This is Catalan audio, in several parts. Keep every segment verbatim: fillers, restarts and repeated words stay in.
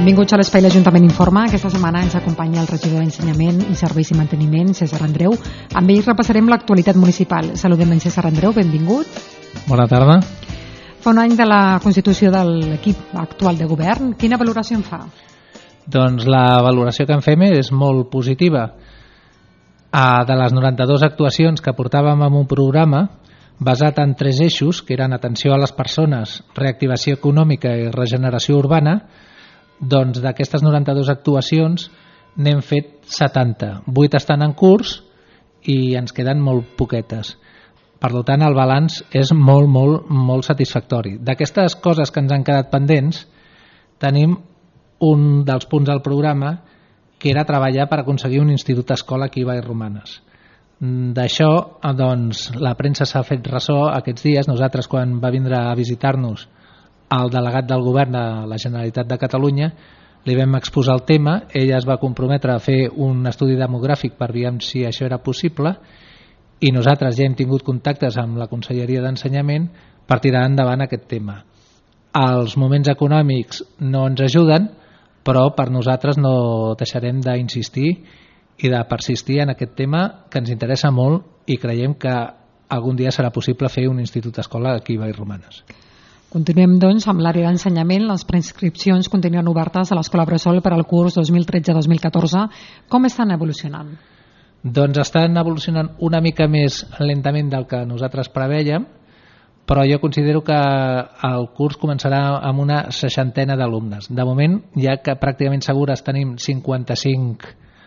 Benvinguts a l'Espai l'Ajuntament Informa. Aquesta setmana ens acompanya el regidor d'Ensenyament i Serveis i Manteniment, César Andreu. Amb ell repassarem l'actualitat municipal. Saludem en César Andreu, benvingut. Bona tarda. Fa un any de la constitució de l'equip actual de govern. Quina valoració en fa? Doncs la valoració que en fem és molt positiva. De les noranta-dues actuacions que portàvem en un programa basat en tres eixos, que eren atenció a les persones, reactivació econòmica i regeneració urbana, doncs d'aquestes noranta-dues actuacions n'hem fet setanta. vuit estan en curs i ens queden molt poquetes. Per tant, el balanç és molt, molt, molt satisfactori. D'aquestes coses que ens han quedat pendents, tenim un dels punts del programa que era treballar per aconseguir un institut escola aquí a Vallromanes. D'això, doncs, la premsa s'ha fet ressò aquests dies. Nosaltres, quan va vindre a visitar-nos el delegat del govern de la Generalitat de Catalunya, li vam exposar el tema. Ella es va comprometre a fer un estudi demogràfic per veure si això era possible i nosaltres ja hem tingut contactes amb la Conselleria d'Ensenyament per tirar endavant aquest tema. Els moments econòmics no ens ajuden, però per nosaltres no deixarem d'insistir i de persistir en aquest tema, que ens interessa molt i creiem que algun dia serà possible fer un institut escola aquí a Vallromanes. Continuem, doncs, amb l'àrea d'ensenyament. Les preinscripcions continuen obertes a l'Escola Bressol per al curs dos mil tretze dos mil catorze. Com estan evolucionant? Doncs estan evolucionant una mica més lentament del que nosaltres prevèiem, però jo considero que el curs començarà amb una seixantena d'alumnes. De moment, ja que pràcticament segures tenim cinquanta-cinc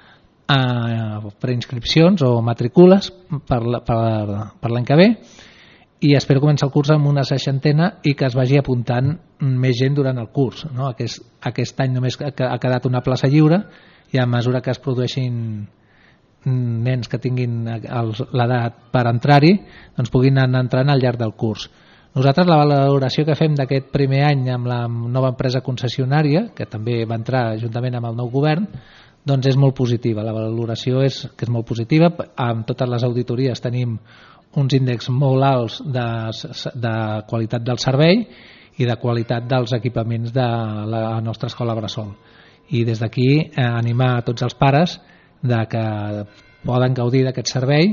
eh, preinscripcions o matricules per, per, per l'any que ve, i espero començar el curs amb una seixantena i que es vagi apuntant més gent durant el curs, no? Aquest, aquest any només ha quedat una plaça lliure i a mesura que es produeixin nens que tinguin l'edat per entrar-hi, doncs puguin anar entrant al llarg del curs. Nosaltres la valoració que fem d'aquest primer any amb la nova empresa concessionària, que també va entrar juntament amb el nou govern, doncs és molt positiva. La valoració és que és molt positiva. Amb totes les auditories tenim uns índexs molt alts de, de qualitat del servei i de qualitat dels equipaments de la nostra escola Bressol. I des d'aquí eh, animar a tots els pares de que poden gaudir d'aquest servei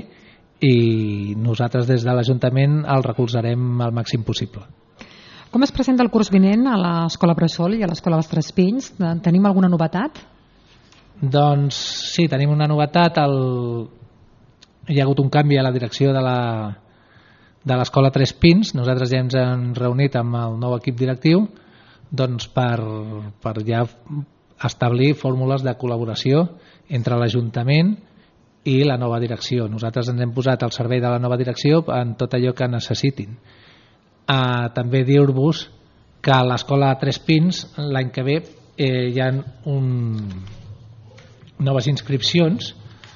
i nosaltres des de l'Ajuntament el recolzarem al màxim possible. Com es presenta el curs vinent a l'Escola Bressol i a l'Escola dels Tres Pins? Tenim alguna novetat? Doncs sí, tenim una novetat. El... Hi ha hagut un canvi a la direcció de la de l'Escola Tres Pins. Nosaltres ja ens hem reunit amb el nou equip directiu doncs per, per ja establir fórmules de col·laboració entre l'Ajuntament i la nova direcció. Nosaltres ens hem posat al servei de la nova direcció en tot allò que necessitin. Uh, també dir-vos que a l'Escola Tres Pins l'any que ve eh, hi ha un... noves inscripcions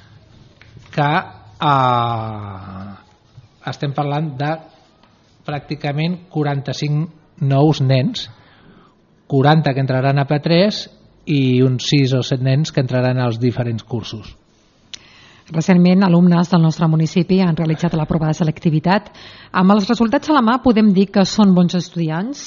que uh, estem parlant de pràcticament quaranta-cinc nous nens, quaranta que entraran a P tres i uns sis o set nens que entraran als diferents cursos. Recentment, alumnes del nostre municipi han realitzat la prova de selectivitat. Amb els resultats a la mà, podem dir que són bons estudiants?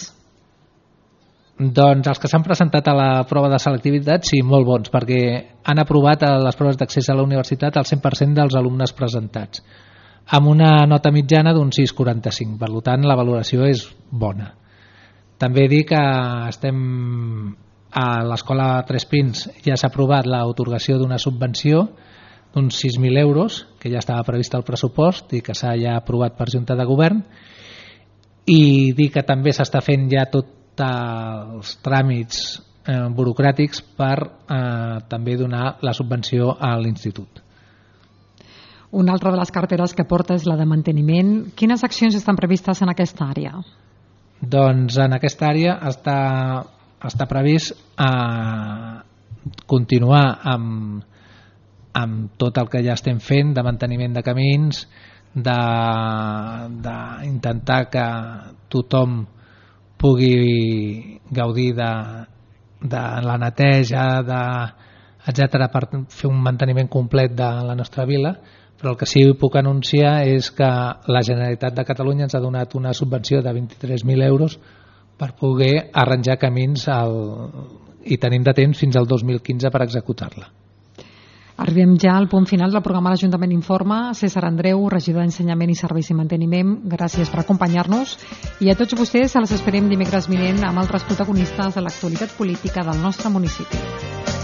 Doncs els que s'han presentat a la prova de selectivitat, sí, molt bons, perquè han aprovat a les proves d'accés a la universitat el cent per cent dels alumnes presentats, amb una nota mitjana d'un sis coma quaranta-cinc. Per tant, la valoració és bona. També dir que estem a l'Escola Tres Pins ja s'ha aprovat l'atorgació d'una subvenció d'uns sis mil euros, que ja estava previst al pressupost i que s'ha ja aprovat per Junta de Govern, i dir que també s'està fent ja tots els tràmits eh, burocràtics per eh, també donar la subvenció a l'institut. Una altra de les carteres que porta és la de manteniment. Quines accions estan previstes en aquesta àrea? Doncs en aquesta àrea està, està previst eh, continuar amb amb tot el que ja estem fent de manteniment de camins, d'intentar que tothom pugui gaudir de, de la neteja, de, etcètera, per fer un manteniment complet de la nostra vila. Però el que sí puc anunciar és que la Generalitat de Catalunya ens ha donat una subvenció de vint-i-tres mil euros per poder arranjar camins al, i tenim de temps fins al dos mil quinze per executar-la. Arribem ja al punt final del programa L'Ajuntament Informa. César Andreu, regidor d'Ensenyament i Serveis i Manteniment, gràcies per acompanyar-nos. I a tots vostès els esperem dimecres vinent amb altres protagonistes de l'actualitat política del nostre municipi.